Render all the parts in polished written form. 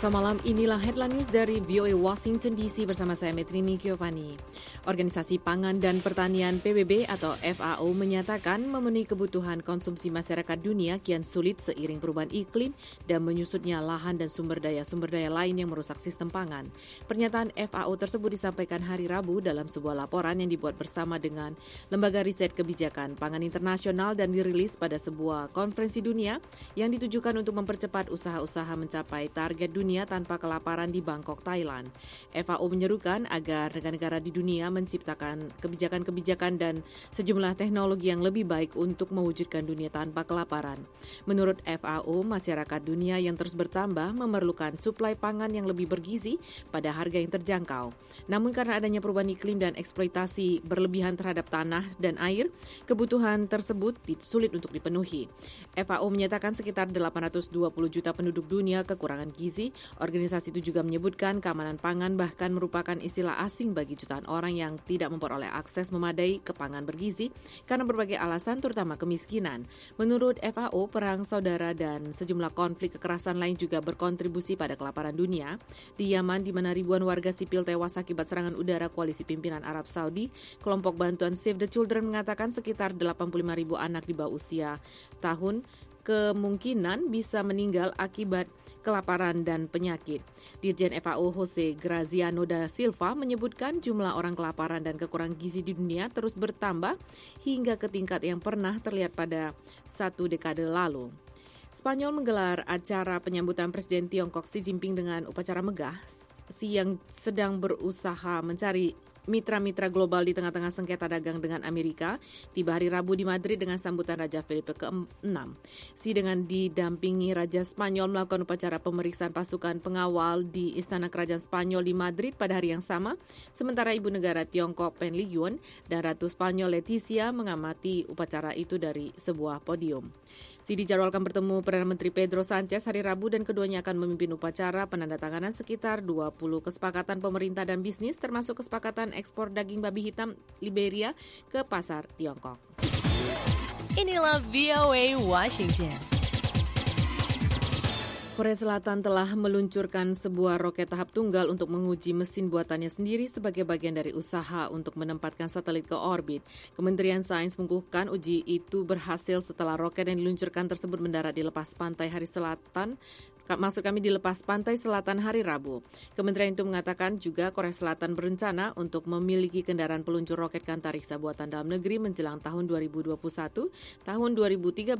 Selasa malam, inilah headline news dari VOA Washington DC bersama saya Metrini Giovanni. Organisasi Pangan dan Pertanian PBB atau FAO menyatakan memenuhi kebutuhan konsumsi masyarakat dunia kian sulit seiring perubahan iklim dan menyusutnya lahan dan sumber daya lain yang merusak sistem pangan. Pernyataan FAO tersebut disampaikan hari Rabu dalam sebuah laporan yang dibuat bersama dengan Lembaga Riset Kebijakan Pangan Internasional dan dirilis pada sebuah konferensi dunia yang ditujukan untuk mempercepat usaha-usaha mencapai target dunia tanpa kelaparan di Bangkok, Thailand. FAO menyerukan agar negara-negara di dunia menciptakan kebijakan-kebijakan dan sejumlah teknologi yang lebih baik untuk mewujudkan dunia tanpa kelaparan. Menurut FAO, masyarakat dunia yang terus bertambah memerlukan suplai pangan yang lebih bergizi pada harga yang terjangkau. Namun karena adanya perubahan iklim dan eksploitasi berlebihan terhadap tanah dan air, kebutuhan tersebut sulit untuk dipenuhi. FAO menyatakan sekitar 820 juta penduduk dunia kekurangan gizi. Organisasi itu juga menyebutkan keamanan pangan bahkan merupakan istilah asing bagi jutaan orang yang tidak memperoleh akses memadai ke pangan bergizi karena berbagai alasan terutama kemiskinan. Menurut FAO, perang saudara dan sejumlah konflik kekerasan lain juga berkontribusi pada kelaparan dunia. Di Yaman, di mana ribuan warga sipil tewas akibat serangan udara koalisi pimpinan Arab Saudi, kelompok bantuan Save the Children mengatakan sekitar 85.000 anak di bawah usia tahun kemungkinan bisa meninggal akibat kelaparan dan penyakit. Dirjen FAO Jose Graziano da Silva menyebutkan jumlah orang kelaparan dan kekurangan gizi di dunia terus bertambah hingga ke tingkat yang pernah terlihat pada satu dekade lalu. Spanyol menggelar acara penyambutan Presiden Tiongkok Xi Jinping dengan upacara megah. Xi yang sedang berusaha mencari mitra-mitra global di tengah-tengah sengketa dagang dengan Amerika, tiba hari Rabu di Madrid dengan sambutan Raja Felipe ke-6. Xi dengan didampingi Raja Spanyol melakukan upacara pemeriksaan pasukan pengawal di Istana Kerajaan Spanyol di Madrid pada hari yang sama, sementara Ibu Negara Tiongkok Pen Liyuan dan Ratu Spanyol Letizia mengamati upacara itu dari sebuah podium. Xi dijadwalkan bertemu Perdana Menteri Pedro Sanchez hari Rabu dan keduanya akan memimpin upacara penandatanganan sekitar 20 kesepakatan pemerintah dan bisnis termasuk kesepakatan ekspor daging babi hitam Liberia ke pasar Tiongkok. Inilah VOA Washington. Korea Selatan telah meluncurkan sebuah roket tahap tunggal untuk menguji mesin buatannya sendiri sebagai bagian dari usaha untuk menempatkan satelit ke orbit. Kementerian Sains mengukuhkan uji itu berhasil setelah roket yang diluncurkan tersebut mendarat di lepas pantai selatan hari Rabu. Kementerian itu mengatakan juga Korea Selatan berencana untuk memiliki kendaraan peluncur roket antariksa buatan dalam negeri menjelang tahun 2021. Tahun 2013,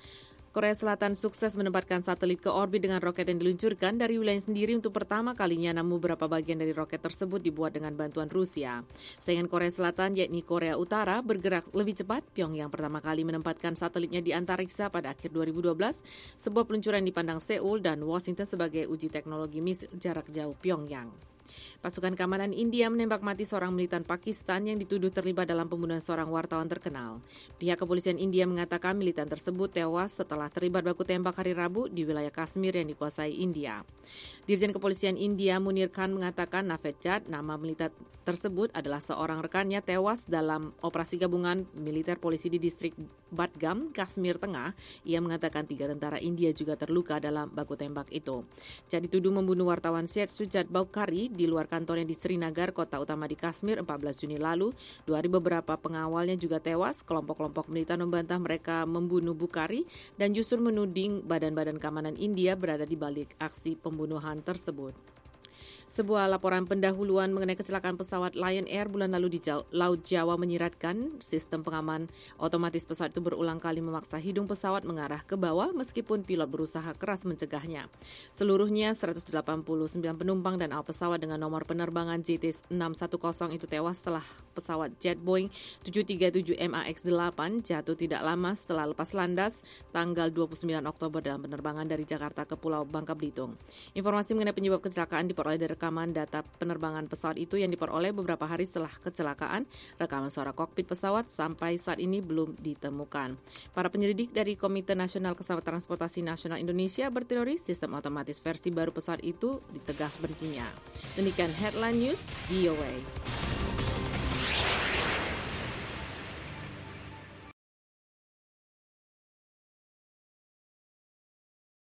Korea Selatan sukses menempatkan satelit ke orbit dengan roket yang diluncurkan dari wilayah sendiri untuk pertama kalinya, namun beberapa bagian dari roket tersebut dibuat dengan bantuan Rusia. Saingan Korea Selatan, yakni Korea Utara, bergerak lebih cepat. Pyongyang pertama kali menempatkan satelitnya di antariksa pada akhir 2012, sebuah peluncuran dipandang Seoul dan Washington sebagai uji teknologi misil jarak jauh Pyongyang. Pasukan keamanan India menembak mati seorang militan Pakistan yang dituduh terlibat dalam pembunuhan seorang wartawan terkenal. Pihak kepolisian India mengatakan militan tersebut tewas setelah terlibat baku tembak hari Rabu di wilayah Kashmir yang dikuasai India. Dirjen Kepolisian India Munir Khan mengatakan Naved Chand, nama militan tersebut adalah seorang rekannya tewas dalam operasi gabungan militer polisi di distrik Badgam, Kashmir Tengah. Ia mengatakan 3 tentara India juga terluka dalam baku tembak itu. Chand dituduh membunuh wartawan Syed Sujat Baukhari di luar kantornya di Srinagar, kota utama di Kashmir, 14 Juni lalu. 2 hari beberapa pengawalnya juga tewas. Kelompok-kelompok militan membantah mereka membunuh Bukhari dan justru menuding badan-badan keamanan India berada di balik aksi pembunuhan tersebut. Sebuah laporan pendahuluan mengenai kecelakaan pesawat Lion Air bulan lalu di Laut Jawa menyiratkan sistem pengaman otomatis pesawat itu berulang kali memaksa hidung pesawat mengarah ke bawah meskipun pilot berusaha keras mencegahnya. Seluruhnya 189 penumpang dan awak pesawat dengan nomor penerbangan JT610 itu tewas setelah pesawat jet Boeing 737 MAX-8 jatuh tidak lama setelah lepas landas tanggal 29 Oktober dalam penerbangan dari Jakarta ke Pulau Bangka Belitung. Informasi mengenai penyebab kecelakaan diperoleh dari rekaman data penerbangan pesawat itu yang diperoleh beberapa hari setelah kecelakaan. Rekaman suara kokpit pesawat sampai saat ini belum ditemukan. Para penyelidik dari Komite Nasional Keselamatan Transportasi Nasional Indonesia berteori sistem otomatis versi baru pesawat itu dicegah berhentinya. Demikian Headline News VOA.